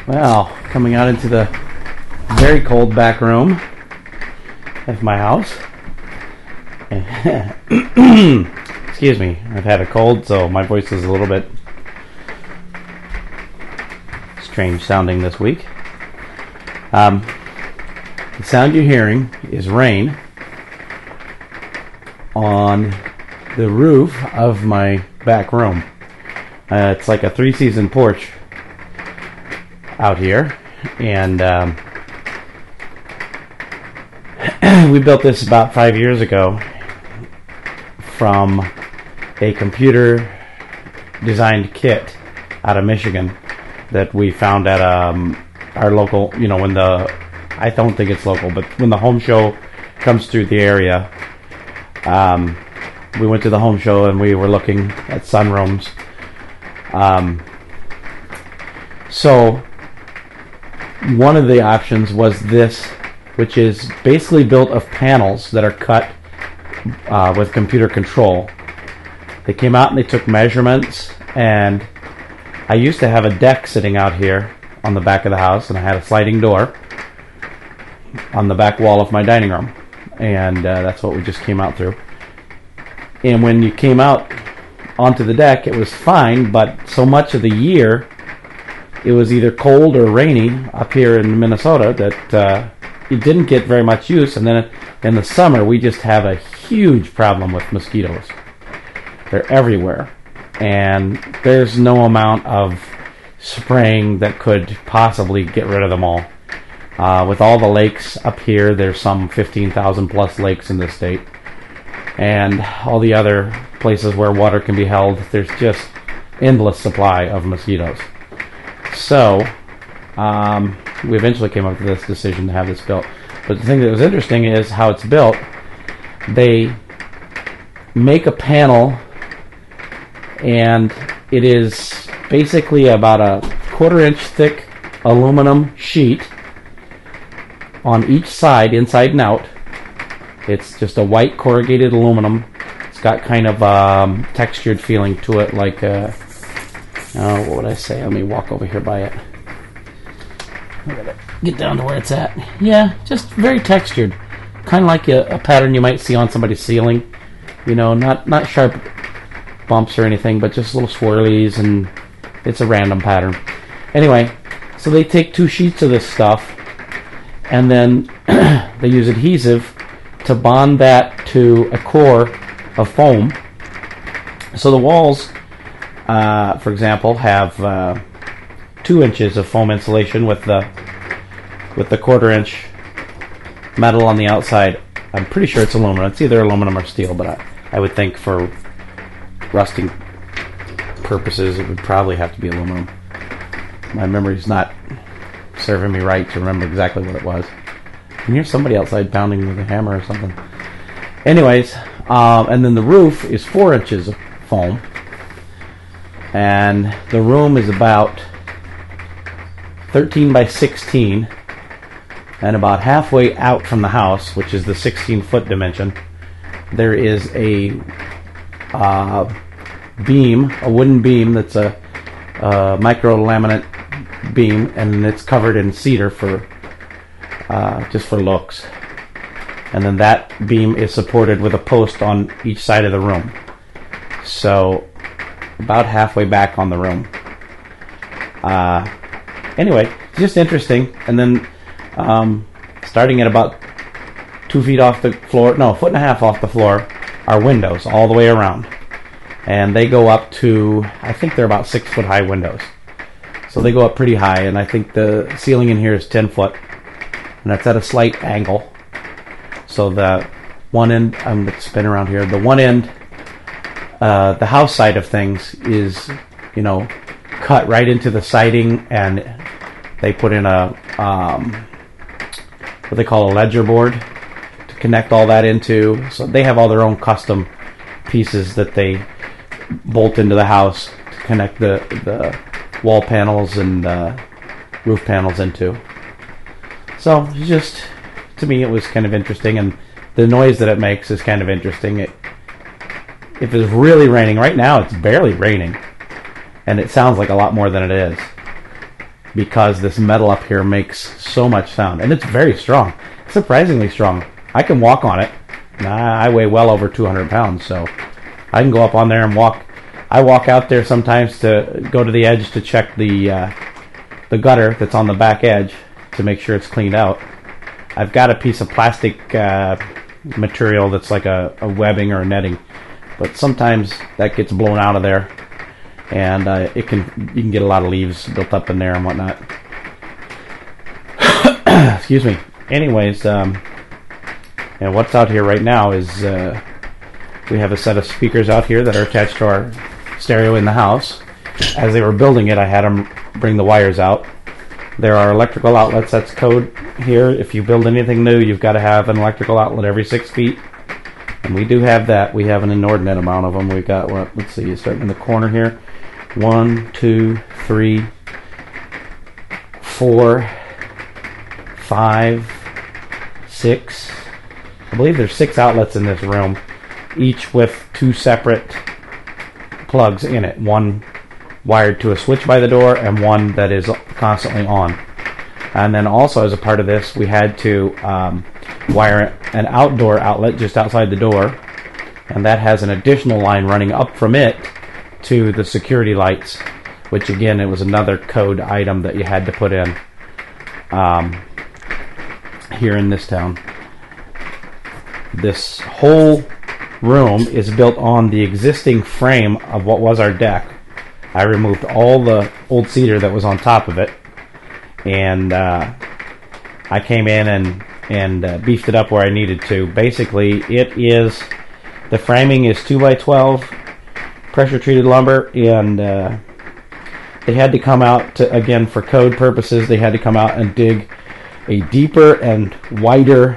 Well, coming out into the very cold back room of my house. Excuse me, I've had a cold, so my voice is a little bit strange sounding this week. The sound you're hearing is rain on the roof of my back room. It's like a three-season porch out here, and we built this about 5 years ago from a computer designed kit out of Michigan that we found at our local, when I don't think it's local, but when the home show comes through the area, we went to the home show and we were looking at sunrooms. So one of the options was this, which is basically built of panels that are cut with computer control. They came out and they took measurements, and I used to have a deck sitting out here on the back of the house, and I had a sliding door on the back wall of my dining room, and that's what we just came out through. And when you came out onto the deck, it was fine, but so much of the year it was either cold or rainy up here in Minnesota that it didn't get very much use. And then in the summer, we just have a huge problem with mosquitoes. They're everywhere, and there's no amount of spraying that could possibly get rid of them all. With all the lakes up here, there's some 15,000 plus lakes in this state, and all the other places where water can be held, there's just endless supply of mosquitoes. So we eventually came up with this decision to have this built. But the thing that was interesting is how it's built. They make a panel, and it is basically about a 1/4 inch thick aluminum sheet on each side, inside and out. It's just a white corrugated aluminum. It's got kind of textured feeling to it, like what would I say? Let me walk over here by it. I gotta get down to where it's at. Yeah, just very textured, kind of like a pattern you might see on somebody's ceiling. Not sharp bumps or anything, but just little swirlies, and it's a random pattern. Anyway, so they take 2 sheets of this stuff, and then they use adhesive to bond that to a core of foam. So the walls, for example, have 2 inches of foam insulation with the 1/4 inch metal on the outside. I'm pretty sure it's aluminum. It's either aluminum or steel, but I would think for rusting purposes it would probably have to be aluminum. My memory's not serving me right to remember exactly what it was. I can hear somebody outside pounding with a hammer or something. Anyways, and then the roof is 4 inches of foam, and the room is about 13 by 16, and about halfway out from the house, which is the 16-foot dimension, there is a beam, a wooden beam that's a micro laminate beam, and it's covered in cedar for just for looks. And then that beam is supported with a post on each side of the room. So about halfway back on the room. Anyway, just interesting. And then starting at about 2 feet off the floor, no, 1.5 feet off the floor, are windows all the way around. And they go up to, I think they're about 6 foot high windows. So they go up pretty high, and I think the ceiling in here is 10 foot. And that's at a slight angle. So the one end, I'm going to spin around here, the one end, the house side of things is, cut right into the siding, and they put in a, what they call a ledger board to connect all that into. So they have all their own custom pieces that they bolt into the house to connect the wall panels and roof panels into. So just, to me, it was kind of interesting, and the noise that it makes is kind of interesting. If it's really raining, right now it's barely raining, and it sounds like a lot more than it is. because this metal up here makes so much sound, and it's very strong, surprisingly strong. I can walk on it. I weigh well over 200 pounds, so I can go up on there and walk. I walk out there sometimes to go to the edge to check the gutter that's on the back edge to make sure it's cleaned out. I've got a piece of plastic material that's like a webbing or a netting, but sometimes that gets blown out of there, and you can get a lot of leaves built up in there and whatnot. Excuse me. Anyways, and what's out here right now is we have a set of speakers out here that are attached to our stereo in the house. As they were building it, I had them bring the wires out. There are electrical outlets. That's code here. If you build anything new, you've got to have an electrical outlet every 6 feet. And we do have that. We have an inordinate amount of them. We've got, what? Let's see, starting in the corner here. 1, 2, 3, 4, 5, 6. I believe there's 6 outlets in this room, each with 2 separate plugs in it. One wired to a switch by the door and one that is constantly on. And then also as a part of this, we had to wire an outdoor outlet just outside the door, and that has an additional line running up from it to the security lights, which again, it was another code item that you had to put in here in this town. This whole room is built on the existing frame of what was our deck. I removed all the old cedar that was on top of it, and I came in and beefed it up where I needed to. Basically, the framing is 2x12 pressure treated lumber, and they had to come out to, again, for code purposes, they had to come out and dig a deeper and wider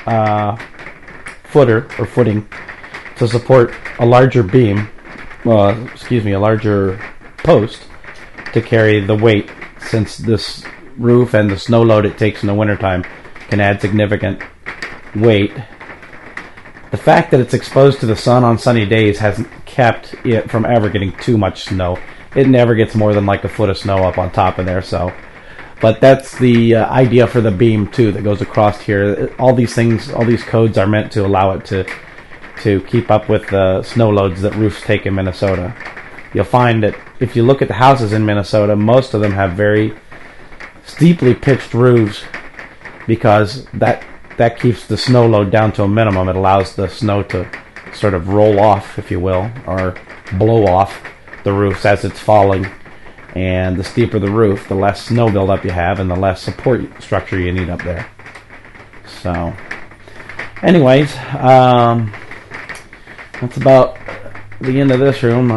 footing to support a larger beam, a larger post to carry the weight, since this roof and the snow load it takes in the wintertime can add significant weight. The fact that it's exposed to the sun on sunny days hasn't kept it from ever getting too much snow. It never gets more than like a foot of snow up on top of there, so. But that's the idea for the beam too that goes across here. All these things, all these codes are meant to allow it to keep up with the snow loads that roofs take in Minnesota. You'll find that if you look at the houses in Minnesota, most of them have very steeply pitched roofs, because that keeps the snow load down to a minimum. It allows the snow to sort of roll off, if you will, or blow off the roofs as it's falling. And the steeper the roof, the less snow buildup you have and the less support structure you need up there. So, anyways, that's about the end of this room.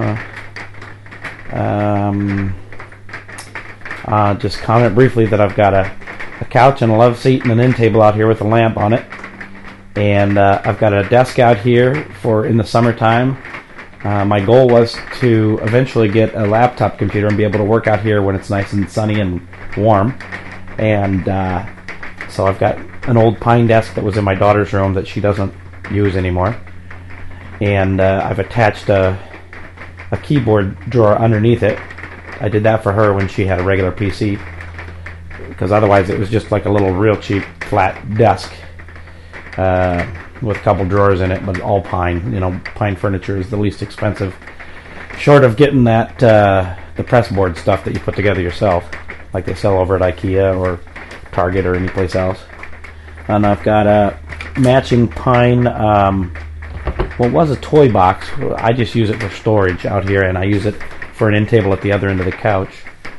Just comment briefly that I've got a couch and a love seat and an end table out here with a lamp on it. And I've got a desk out here for in the summertime. My goal was to eventually get a laptop computer and be able to work out here when it's nice and sunny and warm. And so I've got an old pine desk that was in my daughter's room that she doesn't use anymore. And I've attached a keyboard drawer underneath it. I did that for her when she had a regular PC, because otherwise it was just like a little real cheap flat desk with a couple drawers in it, but all pine. You know, pine furniture is the least expensive, short of getting that the pressboard stuff that you put together yourself, like they sell over at IKEA or Target or any place else. And I've got a matching pine, what was a toy box. I just use it for storage out here, and I use it for an end table at the other end of the couch.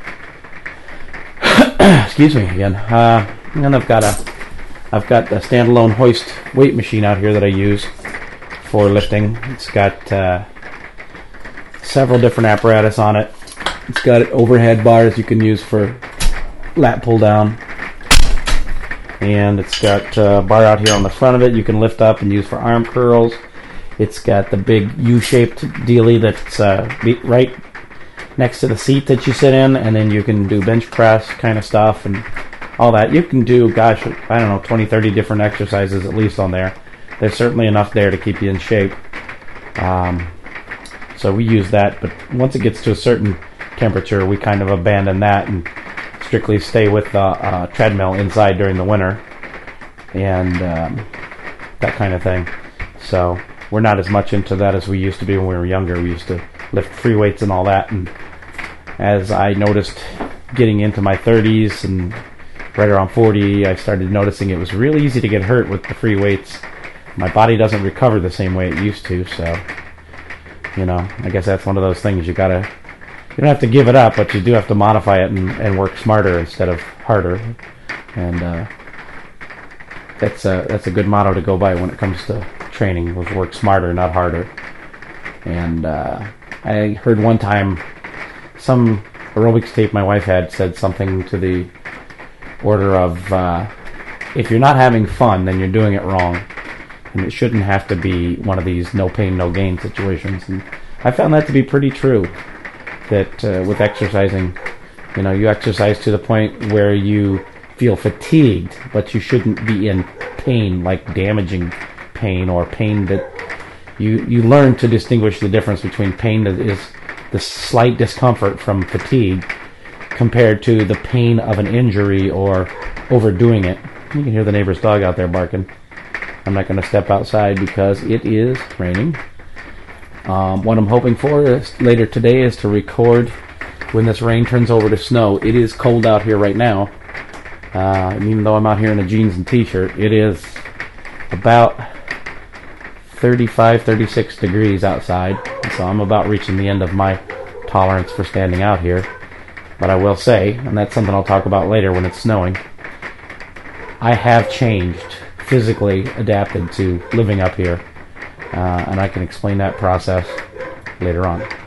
Excuse me again. And I've got a standalone hoist weight machine out here that I use for lifting. It's got several different apparatus on it. It's got overhead bars you can use for lat pull down, and it's got a bar out here on the front of it you can lift up and use for arm curls. It's got the big U-shaped dealie that's right next to the seat that you sit in, and then you can do bench press kind of stuff and all that. You can do, gosh, I don't know, 20, 30 different exercises at least on there. There's certainly enough there to keep you in shape. So we use that, but once it gets to a certain temperature, we kind of abandon that and strictly stay with the treadmill inside during the winter, and that kind of thing. So we're not as much into that as we used to be when we were younger. We used to lift free weights and all that, and as I noticed getting into my 30s and right around 40, I started noticing it was really easy to get hurt with the free weights. My body doesn't recover the same way it used to, so I guess that's one of those things you don't have to give it up, but you do have to modify it and work smarter instead of harder. And that's a good motto to go by when it comes to training, was work smarter, not harder. And I heard one time some aerobics tape my wife had said something to the order of, if you're not having fun, then you're doing it wrong. And it shouldn't have to be one of these no pain, no gain situations. And I found that to be pretty true. That with exercising, you exercise to the point where you feel fatigued, but you shouldn't be in pain, like damaging pain, or pain that you learn to distinguish the difference between pain that is the slight discomfort from fatigue compared to the pain of an injury or overdoing it. You can hear the neighbor's dog out there barking. I'm not going to step outside because it is raining. What I'm hoping for later today is to record when this rain turns over to snow. It is cold out here right now. And even though I'm out here in a jeans and t-shirt, it is about 35, 36 degrees outside. So I'm about reaching the end of my tolerance for standing out here. But I will say, and that's something I'll talk about later when it's snowing, I have changed, physically adapted to living up here. And I can explain that process later on.